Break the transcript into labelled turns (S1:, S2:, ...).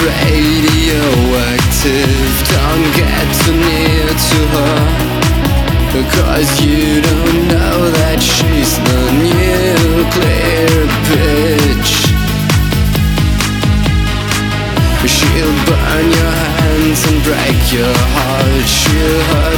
S1: radioactive. Don't get too near to her, because you don't know that she's the nuclear bitch. She'll burn your hands and break your heart. She'll hurt